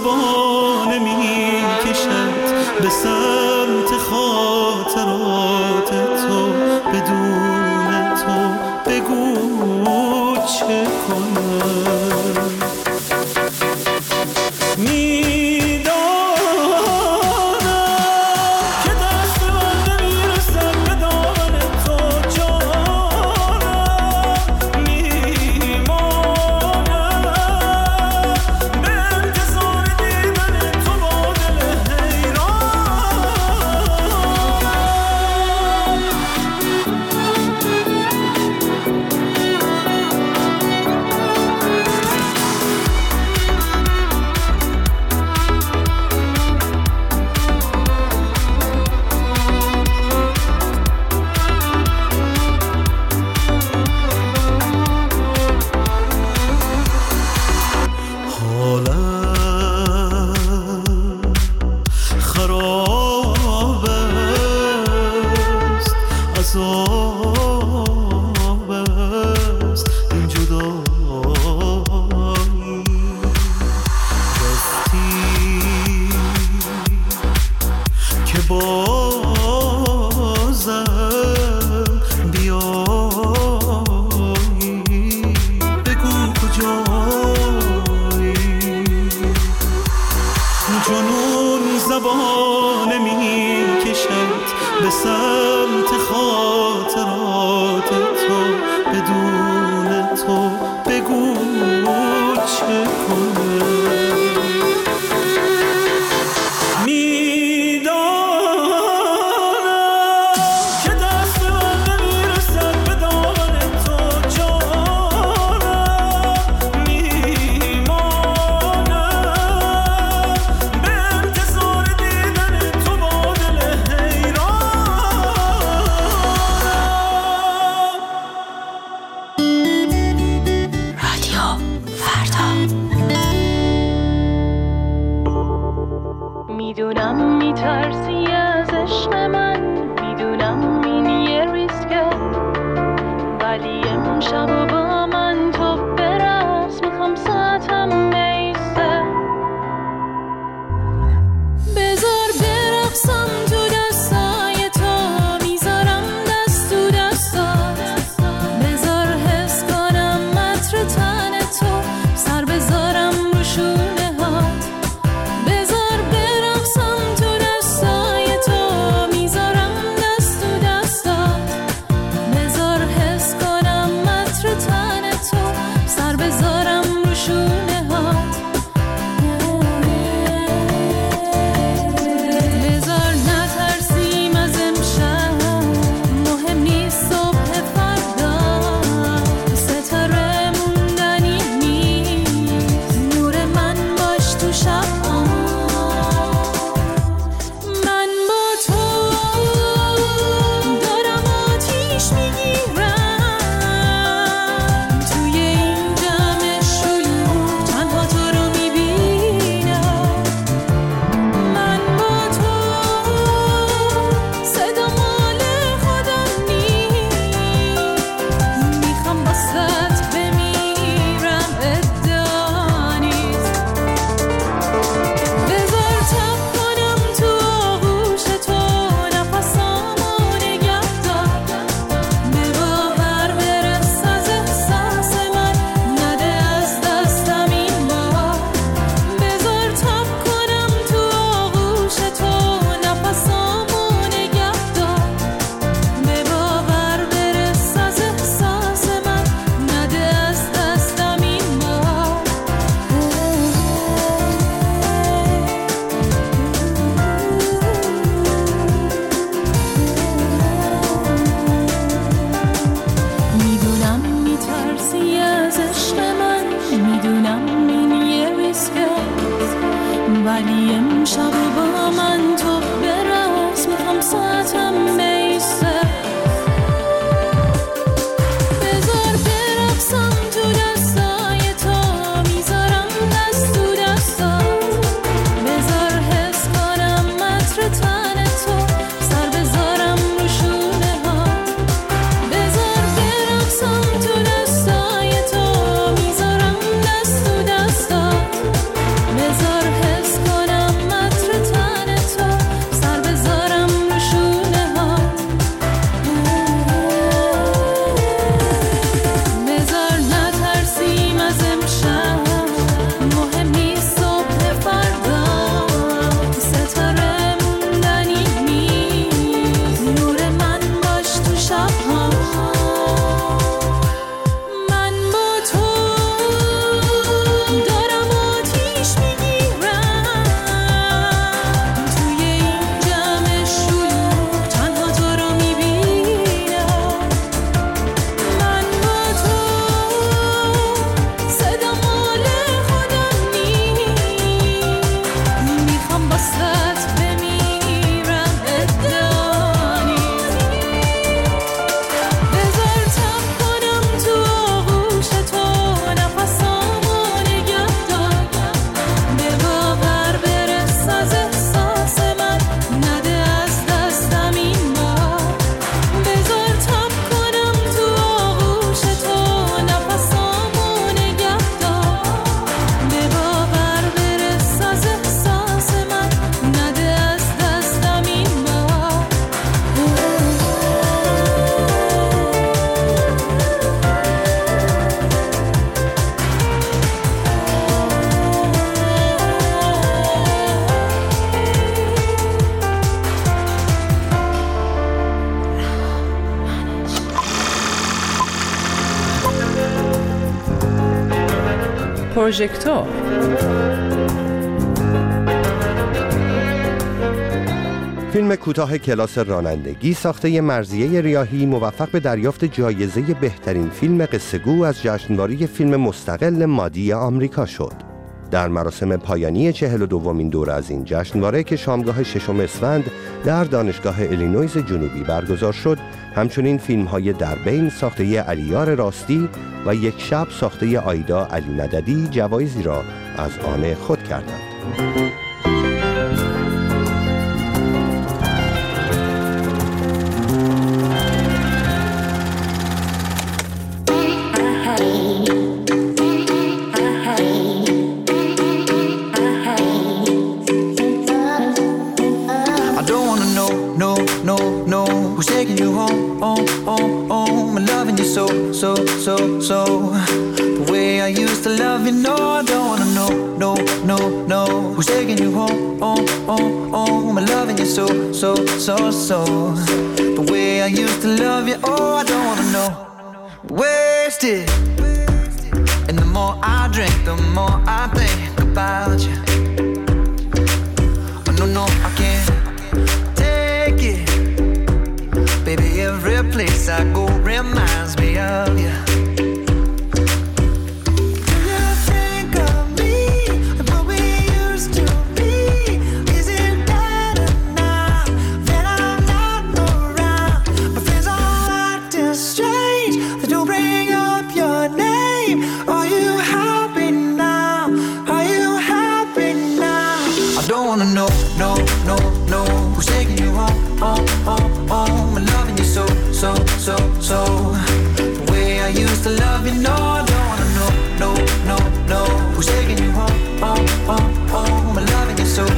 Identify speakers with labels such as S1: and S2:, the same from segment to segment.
S1: زبانه می کشد به سمت خاطرات تو، بدون تو بگو چه کنم. جنون زبانه می کشد به سمت خاطرات تو، بدون تو بگو چه کنم.
S2: میدونم میترسی از عشق من، میدونم این یه ریسکه، ولی امشب و با من تو برقص، میخوام ساعتم میسته. بذار برقصم تو دستای تو، میذارم دست تو دستات، بذار حس کنم عطر تن تو، سر بذارم رو شونه هات. ولی امشب با من تو برقص، میخوام ساعتم میسته. بذار برقصم تو دستای تو، میذارم دست تو دستات، بذار حس کنم عطر تن تو، سر بذارم رو شونه هات. بذار برقصم تو دستای تو، میذارم دست تو دستات، بذار حس
S3: پروژکتور.
S4: فیلم کوتاه کلاس رانندگی ساخته مرضیه ریاحی موفق به دریافت جایزه بهترین فیلم قصه‌گو از جشنواره فیلم مستقل مادی آمریکا شد. در مراسم پایانی 42مین دوره از این جشنواره که شامگاه 6 اسفند در دانشگاه ایلینویز جنوبی برگزار شد، همچنین فیلم‌های در بین ساخته علیار راستی و یک شب ساخته آیدا علی مددی جوایزی را از آن خود کردند.
S5: So the way I used to love you, no, I don't wanna know who's taking you home, I'm loving you so the way I used to love you, oh, I don't wanna know. Wasted, and the more I drink, the more I think about you. Oh, no, I can't take it, baby, every place I go reminds me of you. So the way I used to love you, no, I don't wanna know who's taking you home, I'm loving you so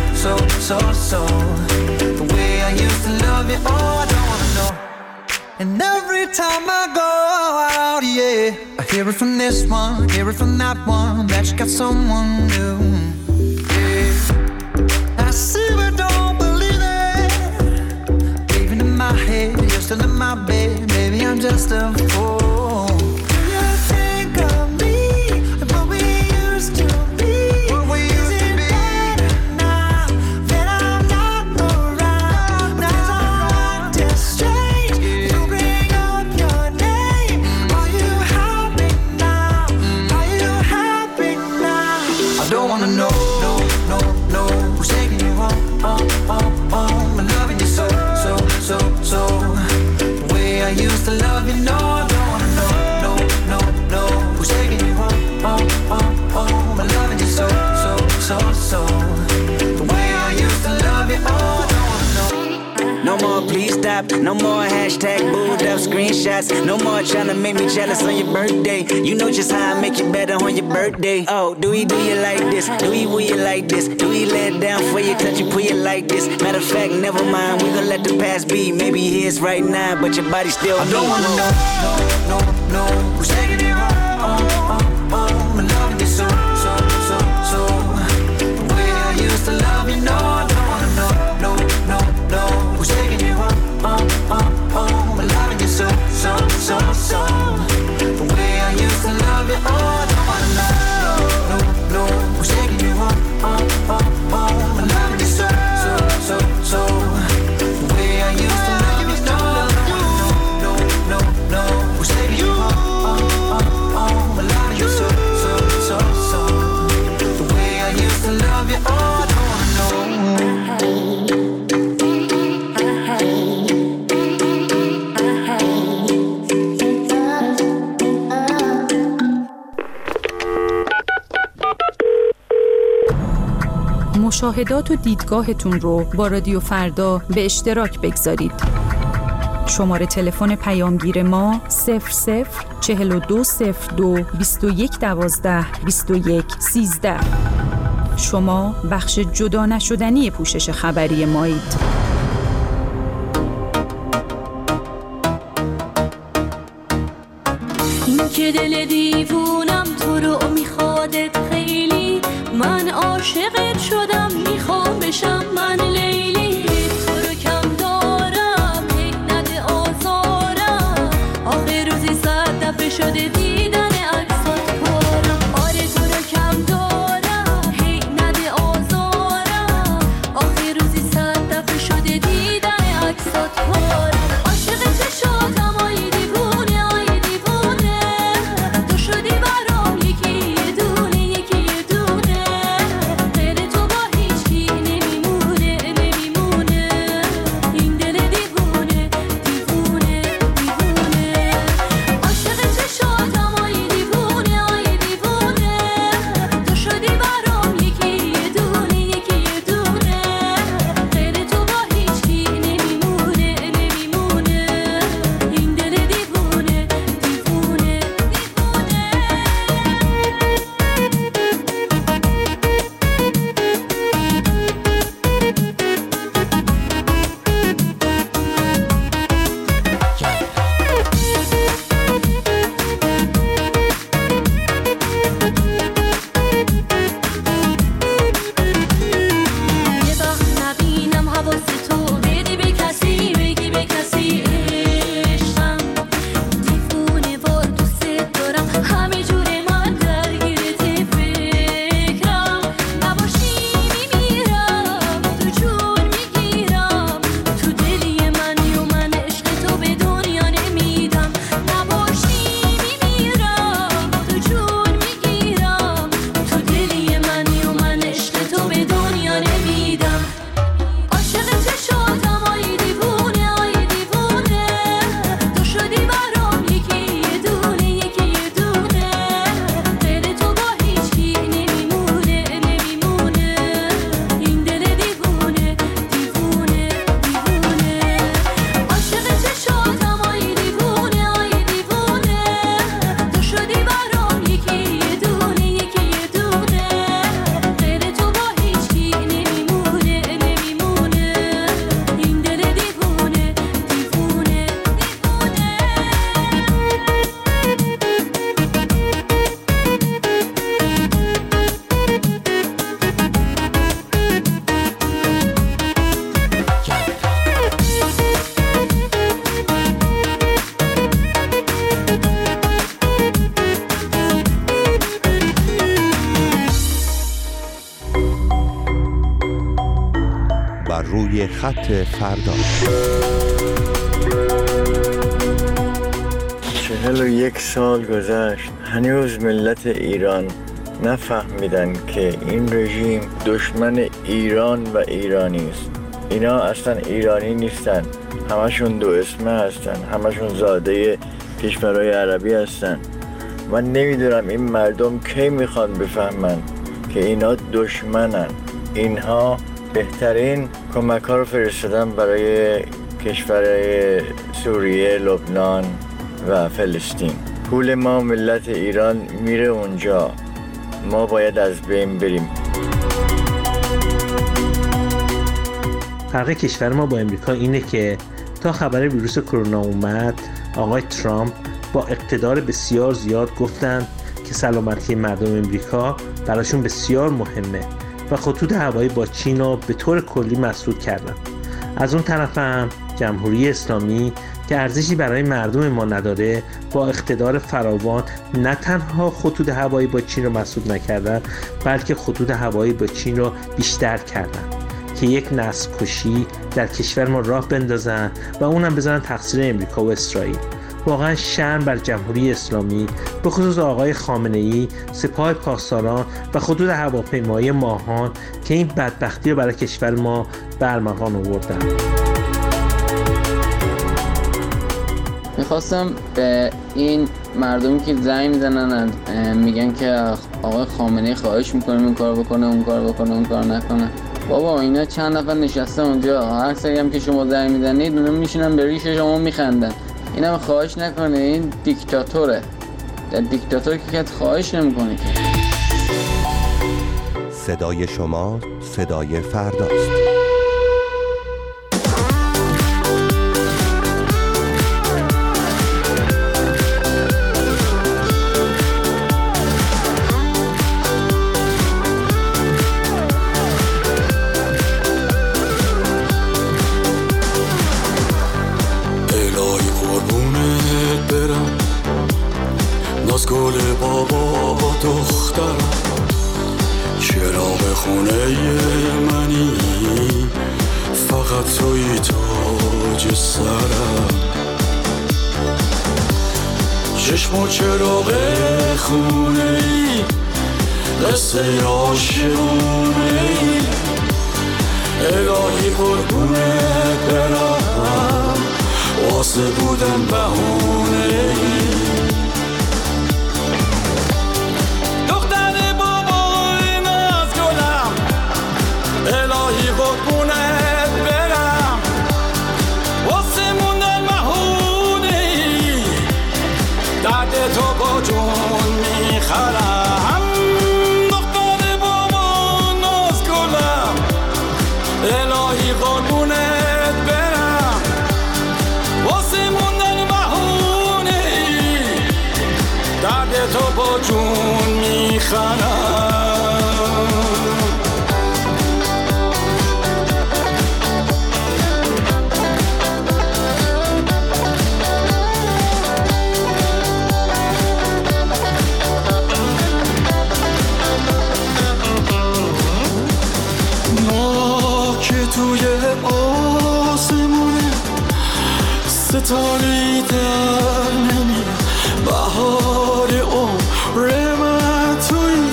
S5: the way I used to love you, oh, I don't wanna know. And every time I go out, yeah, I hear it from this one, hear it from that one, that you got someone new. Yeah, I see but don't believe it, even in my head, you're still in my bed. Maybe I'm just a fool. You think of me, what we used to be. Isn't better now that I'm not around? Now I'm acting strange. You bring up your name. Are you happy now? Are you happy now? I don't wanna know who's taking you home, I'm loving you so. I used to love you, no, I don't wanna know who's taking you home, I'm loving you so. The way I used to love you, oh, I don't wanna know.
S6: No more please stop, no more hashtag booed up screenshots, no more trying to make me jealous on your birthday. You know just how I make you better on your birthday. Oh, do you like this? Do you like this? Do you let down for you, touch you, pull you like this? Matter of fact, never mind, we gon' let the past be. Maybe here's right now, but your body still.
S5: I don't wanna know who's taking you home, I'm loving you so. The way I used to love you, no, I don't wanna know who's taking you home, I'm loving you so. The way I used to love you, oh, I don't wanna know who's taking you home, I'm loving you so. The way I used to love you, no, I don't wanna know who's taking you home, I'm loving you so. The way I used to love you, oh, I don't wanna know.
S7: مشاهدات و دیدگاهتون رو با رادیو فردا به اشتراک بگذارید. شماره تلفن پیامگیر ما 004202 2112 2113. شما بخش جدا نشدنی پوشش خبری مایید.
S2: این که دل دیوونم تو رو میخوادت خیلی، من عاشقت شدم میخوام بشم من لیلی. تو رو کم دارم هی نده آزارم، آخر روزی 100 دفعه شده دیدن عکسات کارم. آره تو رو کم
S4: و روی خط فردا.
S3: 41 سال گذشت، هنوز ملت ایران نفهمیدن که این رژیم دشمن ایران و ایرانی است. اینا اصلا ایرانی نیستن، همشون دو اسمه هستن، همشون زاده کشورهای عربی هستن. من نمیدونم این مردم کی میخوان بفهمن که اینا دشمنن. اینها بهترین کمک ها رو فرستادن برای کشورهای سوریه، لبنان و فلسطین. پول ما ملت ایران میره اونجا، ما باید از بین بریم.
S8: فرق کشور ما با امریکا اینه که تا خبر ویروس کرونا اومد آقای ترامپ با اقتدار بسیار زیاد گفتن که سلامتی مردم امریکا براشون بسیار مهمه و خطوط هوایی با چین رو به طور کلی مسدود کردن. از اون طرف هم جمهوری اسلامی که ارزشی برای مردم ما نداره با اقتدار فراوان نه تنها خطوط هوایی با چین رو مسدود نکردن بلکه خطوط هوایی با چین رو بیشتر کردن که یک نسل کشی در کشور ما راه بندازن و اونم بذارن تقصیر امریکا و اسرائیل. واقعا شرم بر جمهوری اسلامی، به خصوص آقای خامنه‌ای، سپاه پاسداران و خطوط هواپیمایی ماهان که این بدبختی رو برای کشور ما برمغان آوردن.
S9: میخواستم به این مردمی که زنگ میزنن میگن که آقای خامنه‌ای خواهش میکنه این کار بکنه، اون کار بکنه، اون کار نکنه. بابا اینا چند نفر نشسته اونجا، هر سری هم که شما زنگ میزنید اونا میشینن به ریش شما میخندن. اینم خواهش نکنه، این دیکتاتوره. در دیکتاتور که خواهش نمیکنه که.
S4: صدای شما صدای فرداست.
S1: گل بابا دخترم، چراغ خونه منی، فقط توی تاج سرم. چشم و چراغ خونه ای، قصه عاشقونه ای، الهی قربونت برم، واسه بودن بهونه ای. الهی قربونت برم، واسه موندن مهونه ای، درد تو با جون میخرم. دختر بابا ناز گلم، الهی قربونت برم، واسه موندن مهونه ای، درد تو با جون میخرم. توی آسمونه ستاره در نمیاد، بهار عمر من توی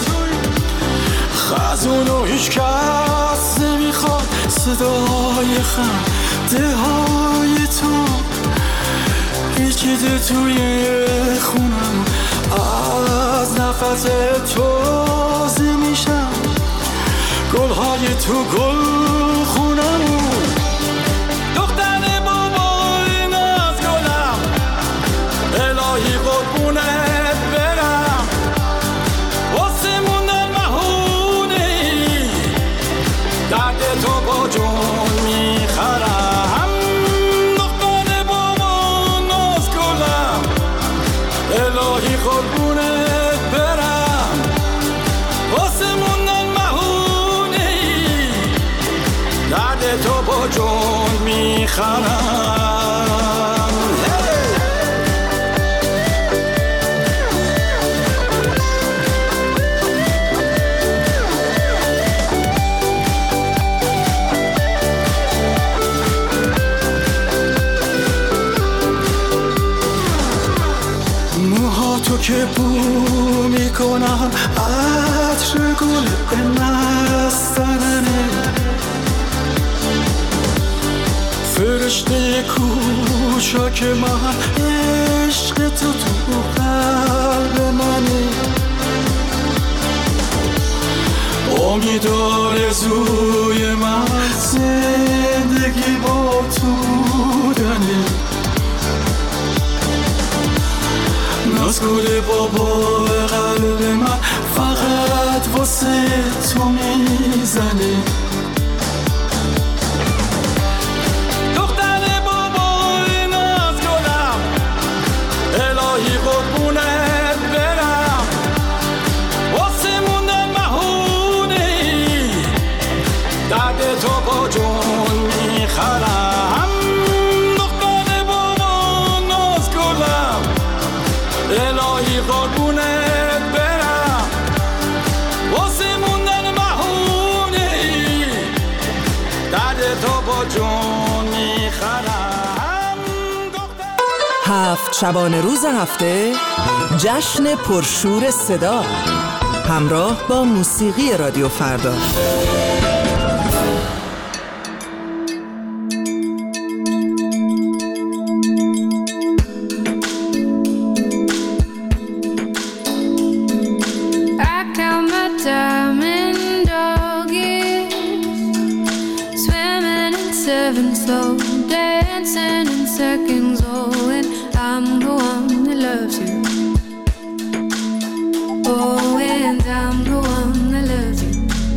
S1: خزونو هیچ کس نمیخواد، صدای خنده های تو پیچیده توی خونم، از نفس تو تازه میشم، گلهای تو گل خونمون. دختر بابای ناز گلم، الهی قربونت برم، واسه موندن مهونه ای، درد تو با جون میخرم. دختر بابای ناز گلم، الهی قربونت برم، واسه موندن مهونه ای، درد تو با جون میخرم. که بو میکنم عطر گل نستننه فرشته کوچاک من عشق تو قلب منه امید آرزوی من زندگی با تو بودنه ناز گل بابا قلب من فقط واسه تو میزنه دختر بابای ناز گلم الهی قربونت برم واسه موندن مهونه درد تو با جون میخرم دختر بابا ناز گلم الهی قربونت برم واسه موندن مهونه درد تو با جون میخرم
S10: 7 شبانه روز هفته جشن پرشور صدا همراه با موسیقی رادیو فردا.
S2: Slow dancing in seconds, oh, and I'm the one that loves you. Oh, and I'm the one that loves you.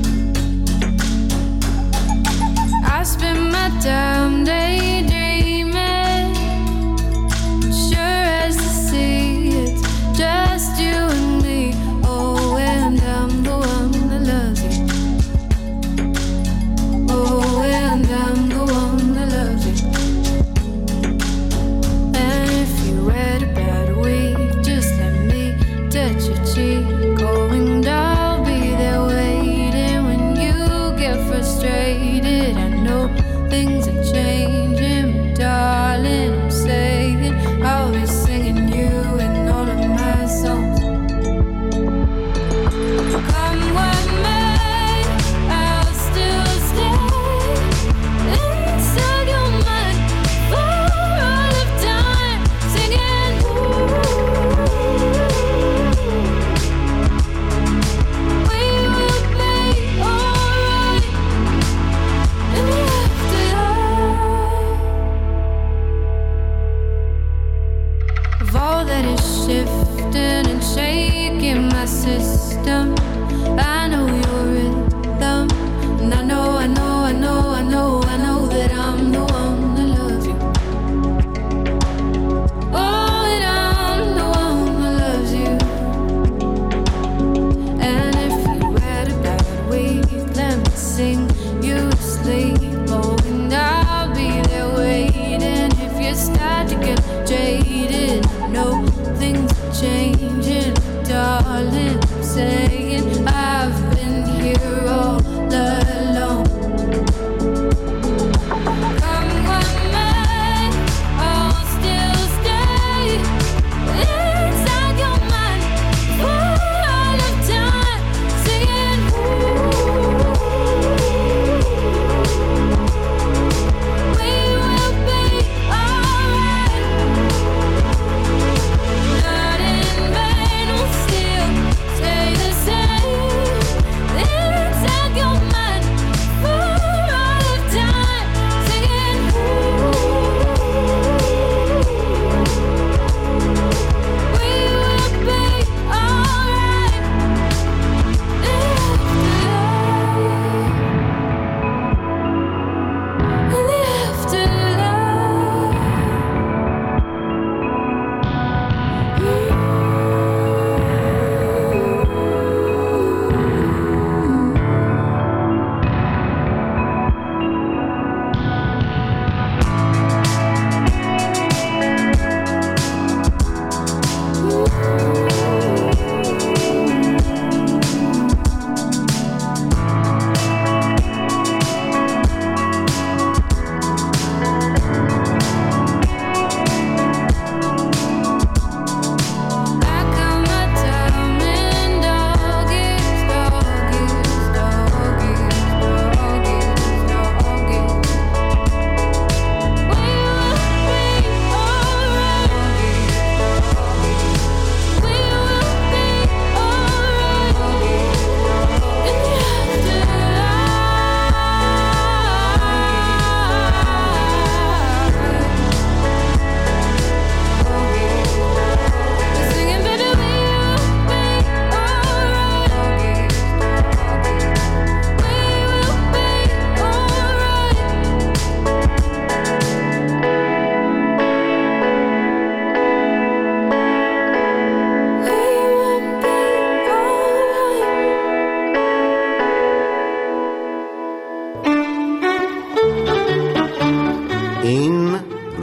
S2: I spend my time daydreaming, sure as the sea, it's just you and me. Oh, and I'm the one that loves you. Oh, and I'm the one that loves you. And if you read about a week,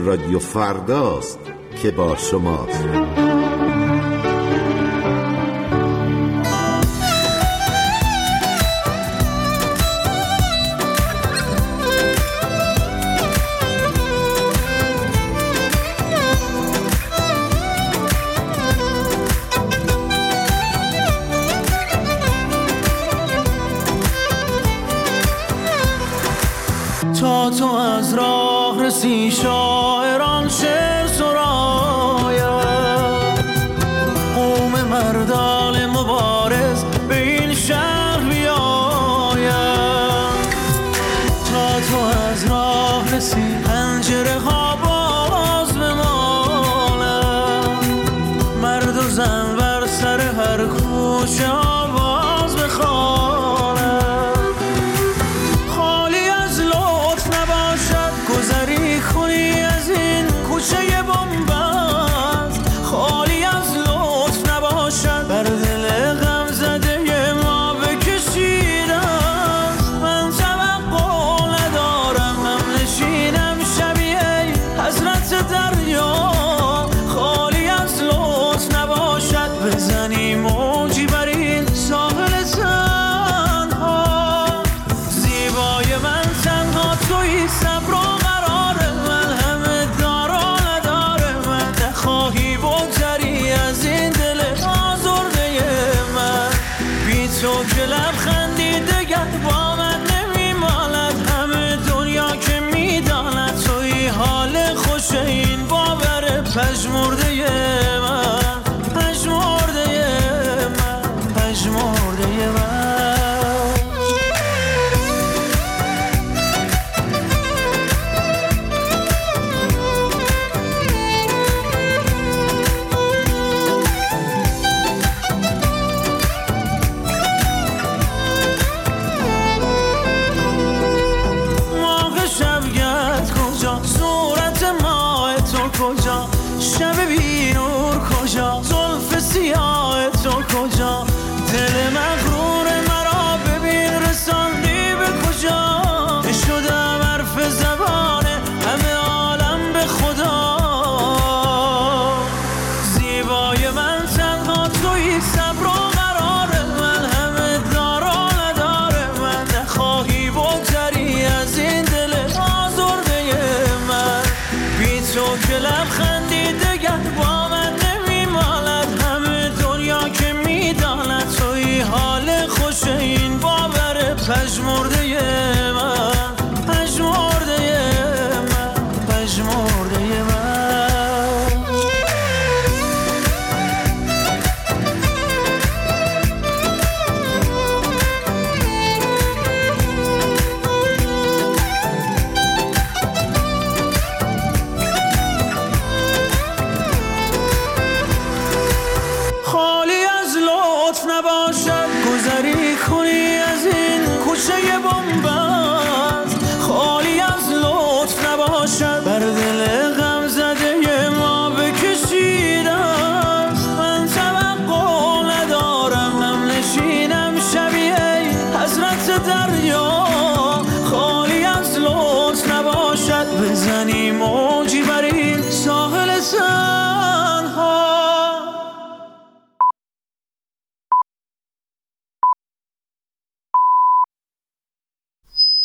S11: رادیو فرداست که با شماست.
S1: تا تو از راه رسی شاعران شعر سراید، قوم مردان مبارز به این شهر بیاید. تا تو از راه رسی پنجره ها باز بمالد، مرد و زن بر سر هر کوچه آواز بخوانند. گذری کنی از این کوچه بنبست، خالی از لطف نباشد بر دل غم زده ما بکشید است. من توقع ندارم هم نشینم شبیه حضرت دریا، خالی از لطف نباشد بزنی موجی بر این ساحل تنها. زیبای من تنها تویی، صبر تو که لبخندی دگر با من نمیمالد. همه دنیا که میداند توی حال خوش این باور پژمرده من، پژمرده من، پژمرده من. کجا شب بی نور، کجا زلف سیاه تو، کجا دل مغرور مرا ببین رساندی به کجا. شدم حرف زبان همه عالم به خدا. زیبای من تنها تویی، صبر و قرار من، همه دار و ندار من. نخواهی بگذری از این دل آزرده من، بی تو که لبخندی دگر با من نمیمالد. همه دنیا که میداند توی حال خوش این باور پژمرده من، پژمرده من، پژمرده من. نباشد گذری کنی از این کوچه بنبست،